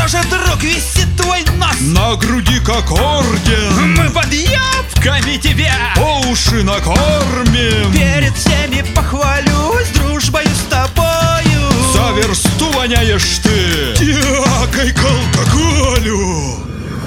же, друг, висит твой нос? На груди как орден. Мы под юбками тебя По уши накормим. перед всеми похвалюсь дружбою с тобою. За версту воняешь ты тягой к алкоголю.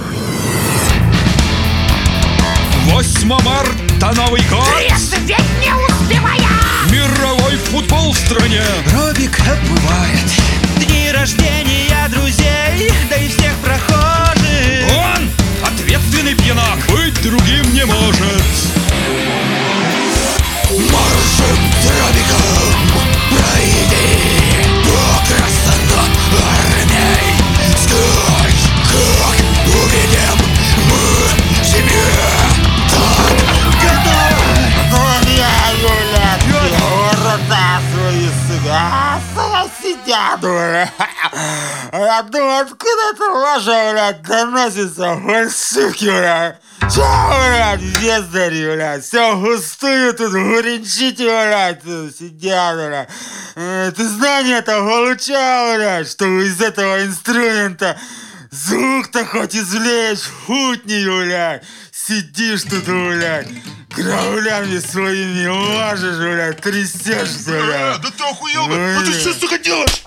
8 марта, Новый год. Трезветь не успевая. Мировой футбол в стране. Робик бывает. Дни рождения друзей, да и всех прохожих. Он ответственный пьянак, быть другим не может. Маршем Робиком пройди по красноармей. Скажь, как увидим мы себе так сидят, бля. Я думаю, откуда это ложа, блядь, доносится фальшивки, блядь. Чё, блядь, вездари, блядь, все густую тут гуренчите, блядь, сидят, блядь. Ты знания-то получал, блядь, что из этого инструмента звук-то хоть извлечь, хутни, блядь. Сидишь тут, блядь, граулями своими ложишь, блядь, трясешься, блядь. Да ты охуел, блядь? Ты что, сука, делаешь?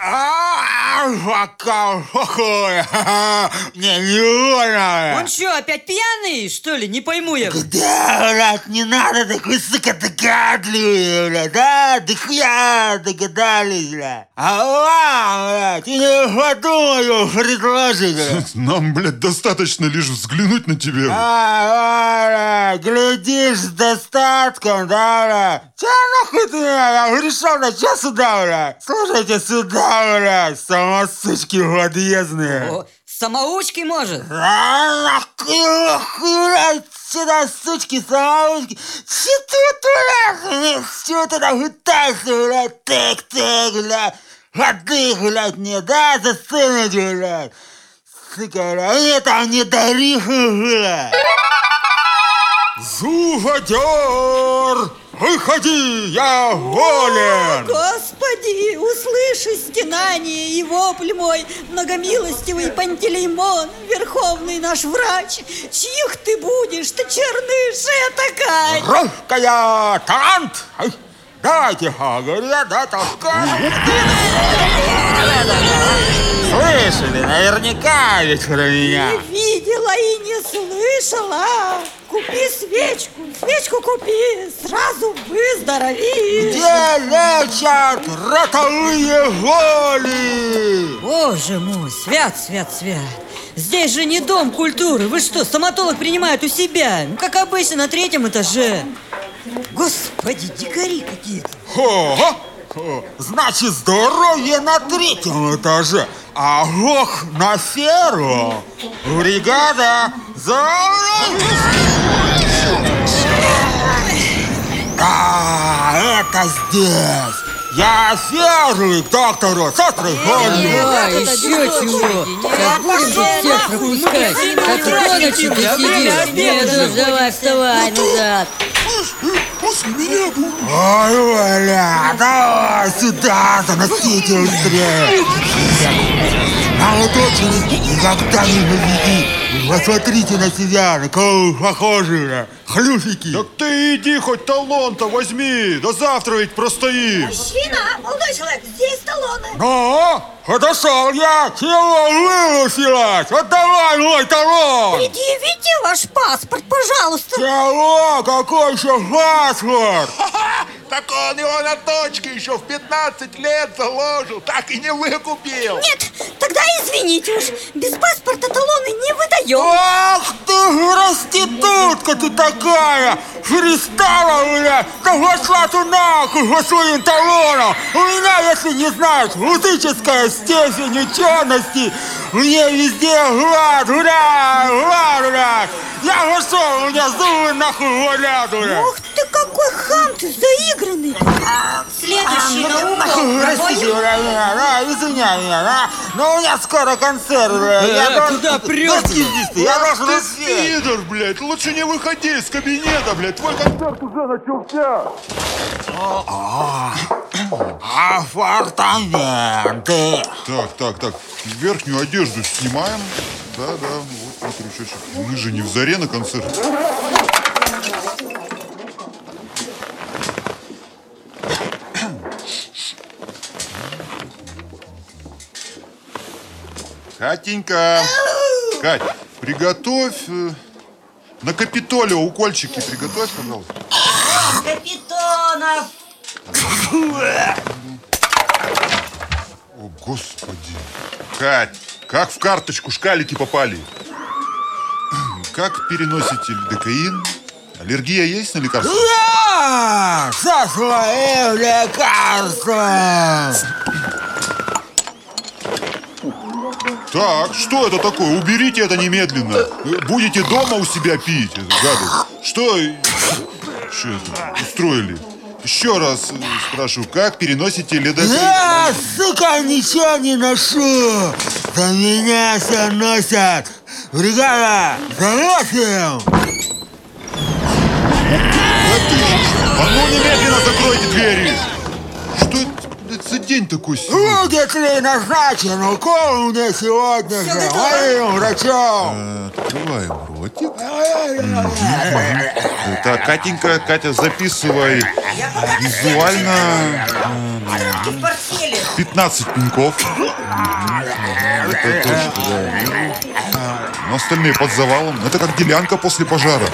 Не больно. Он что, опять пьяный, что ли? Не пойму я. Да, блядь, не надо такой, сука, догадливый, блядь, да? Да хуя догадались, блядь. Блядь, и не подумаю предложить, блядь. Нам, блядь, достаточно лишь взглянуть на тебя. Блядь, глядишь с достатком, да, блядь. Чё нахуй ты, блядь, грешал на чё сюда, блядь? Слушайте сюда, блядь, самосучки подъездные. О, самоучки может. Блядь, сюда, сучки, самоучки. Чё ты там пытаешься, блядь, так, блядь. Воды, блядь, мне, да, засунуть, блядь. Сука, блядь, мне там не дари, блядь. Зугодер, выходи, я волен. Господи, услыши стенание и вопль мой, многомилостивый Пантелеймон, верховный наш врач, чьих ты будешь, ты черныша такая. Русская талант. Дайте, говорят, да, толкай. Слышали, наверняка ведь про меня. Не видела и не слышала. Купи свечку, свечку купи, сразу выздорови. Где лечат ротовые боли? Боже мой, свят. Здесь же не дом культуры. Вы что, стоматолог принимает у себя? Ну, как обычно, на 3-м этаже. Господи, дикари какие-то. Значит, здоровье на 3-м этаже, а ох на 1-м. Бригада за... Да, это здесь. Я первый к доктору с острой болью. Еще чего? Сейчас будем тут всех пропускать. Как до ночи ты сидишь. Нет, давай, вставай назад. После меня будет. Ой, бля, давай сюда, заносите быстрее. А вот очередь никогда не поведи. Посмотрите на себя, на кого вы похожи, бля. Хлюфики. Так ты иди хоть талон-то возьми. До завтра ведь простоим. Мужчина, молодой человек, здесь талоны. Ну, подошел я. Чего вылупилась? Вот давай мой талон. Предъявите ваш паспорт, пожалуйста. Чего? Какой еще паспорт? Так он его на точке еще в 15 лет заложил, так и не выкупил. Нет, тогда извините уж, без паспорта талоны не выдаем. Ах ты, проститутка ты такая! Перестала, бля! Да пошла ты нахуй по своим талонам! У меня, если не знаешь, музыческая степень учености, мне везде глад, бля! Я пошел, у меня зубы нахуй валят, бля! Ух ты, какой хам ты заигранный. Следующий на угол. Простите, бля, извиняй меня, да? Но у меня скоро концерт, бля. Я куда прешь? Я должен успеть. Пидор, блядь, лучше не выходи из кабинета, блядь, твой концерт уже начался. Апартаменты. Так. Верхнюю одежду снимаем. Да, вот на крючочек. Мы же не в Заре на концерте. Катенька. Кать, приготовь на Капитолио укольчики приготовь, пожалуйста. Капитонов! О, Господи. Кать, как в карточку шкалики попали? Как переносите лидокаин? Аллергия есть на лекарства? Я со своим лекарством. Так, что это такое? Уберите это немедленно. Будете дома у себя пить, эту гадость. Что это устроили? Еще раз спрашиваю, как переносите ледокаин? Я, сука, ничего не ношу. За меня все носят. Бригада, заносим. А ну немедленно закройте двери! Что это за день такой сегодня? Будет ли назначен укол мне сегодня же моим врачом? Открываем ротик. Так, Катя, записывай визуально 15 пинков. Это точно, да. Но остальные под завалом. Это как делянка после пожара.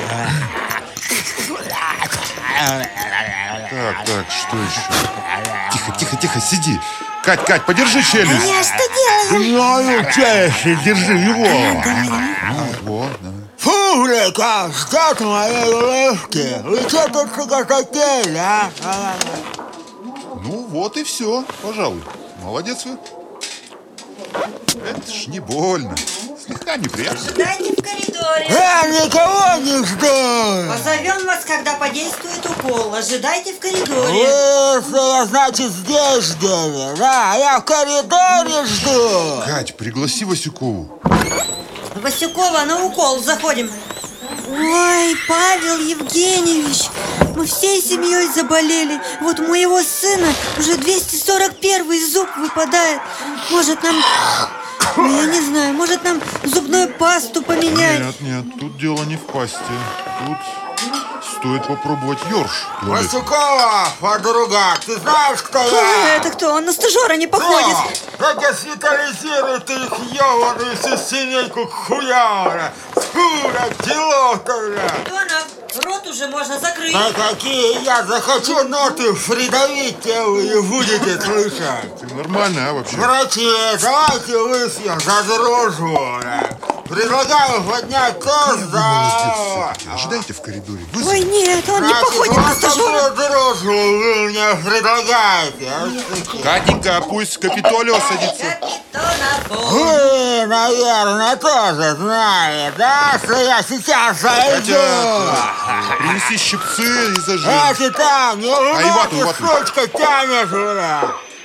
Так, что еще? Тихо, сиди. Кать, подержи челюсть. Я что делаю? Ну, челюсть, держи его. Вот, да. Фу, бля, как ждать моей улыбки. Вы что тут, сука, хотели, а? Ну, вот и все, пожалуй. Молодец вы. Это ж не больно. Слегка неприятно. Ждайте в коридоре. Я никого не жду. Позовем вас, когда подействует укол. Ожидайте в коридоре. Вы, значит, здесь ждали, да? Я в коридоре жду. Кать, пригласи Васюкову. Васюкова, на укол заходим. Ой, Павел Евгеньевич, мы всей семьей заболели. Вот у моего сына уже 241-й зуб выпадает. Может нам... Ну, я не знаю, может нам зубную пасту поменять? Нет, тут дело не в пасте. Тут стоит попробовать ёрш. Васюкова, подруга, ты знаешь, кто я? Это кто? Он на стажера не походит. Как я сигнализирую ты их ебаную всю семейку к хуям. Фура, дело-то, бля. Капитонов, рот уже можно закрыть. Да какие я захочу ноты придавить телу и будете слышать. Ты нормально, а, вообще? Врачи, давайте выпьем за дружбу. Предлагаю поднять тост за... Ожидайте в коридоре. Ой, нет, он не походит на стажера. Дружбу вы мне предлагаете. Катенька, пусть Капитолио садится. Капитонов. Вы, наверное, тоже знаете, да, что я сейчас зайду. Катя, принеси щипцы и зажим. Эти там, не и вату, уроки, сучка, тянешь, бля.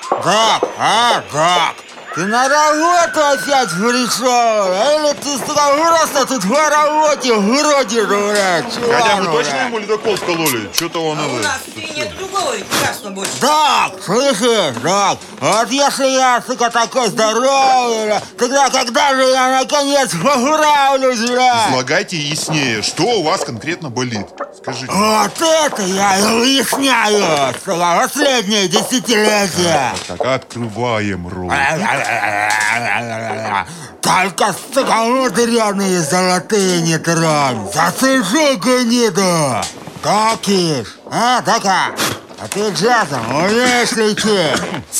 Так. Ты на работу опять пришел? Или ты просто тут в работе бродишь, блядь? Катя, вы точно ему ледокол вкололи? Что-то он У это... нас нет другого лекарства больше. Так, слышишь, так, вот если я, сука, такой здоровый, бля, тогда когда же я наконец поправлюсь, бля? Излагайте яснее, что у вас конкретно болит. Скажите. Вот это я и выясняю, сука, последнее десятилетие. Так, открываем рот. Только, сука, мудрёные золотые не тронь. Засыжу гниду. Токиш, а, така? А ты джазом умеешь лечить?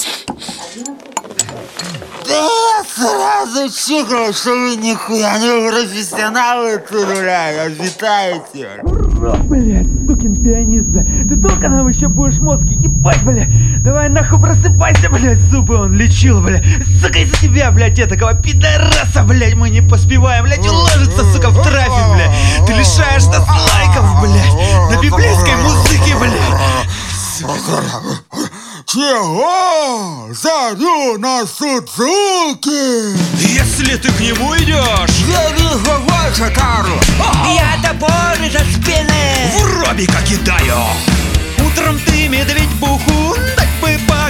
Да я сразу чикнул, что вы нихуя не профессионалы тут, бля, обитаете. Блять, сукин пианист, бля. Ты долго нам еще будешь мозги ебать, бля? Давай нахуй просыпайся, блять, зубы он лечил, бля. Сука, из-за тебя, блять, этакого пидораса, блять, мы не поспеваем, блять, уложится, сука, в трафик, бля. Ты лишаешь нас лайков, блять, на библейской музыке, блять. Чего? Зарю на Судзуки! Если ты к нему идешь, Я вижу больше тару! я топор из-за спины в робика кидаю. Утром ты, медведь, буху, так бы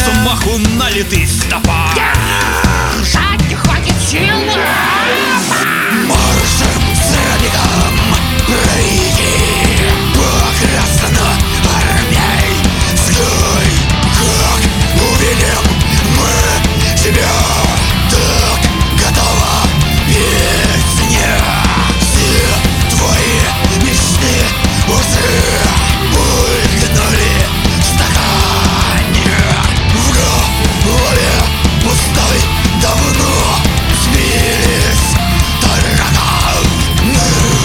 размаху налитый стопа. Держать не хватит сил. Маршем забегом пройти по красноармейской. Как увидим мы тебя, так готова песня. Все твои мечты уже улетнули в стакане. В голове пустой давно сбились тараканы.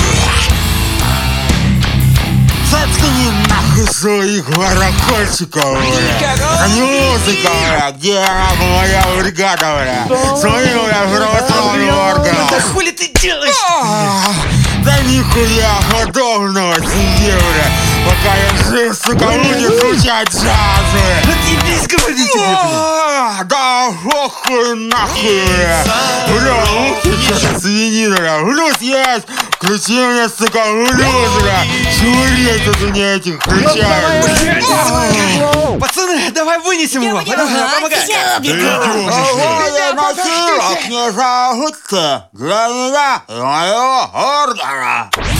Заткни нахуй своих барахольщиков, бля. Это не музыка, бля. Где моя бригада, бля? Свои, бля, православные органы. Да хули ты делаешь? Да нихуя подобного себе, бля. Пока я жив, сука, будет звучать джаз, бля. Отъебись, говорю тебе, блядь. Да охуй нахуй, бля. Бля, ух ты, что-то свинина, бля. Блюз есть. Включи мне, сука, блюз, бля. Швырей тут у меня этих включаешь. Пацаны, давай вынесем его. Помогай. Голый носилок, не забудьте. Для меня и моего ордера.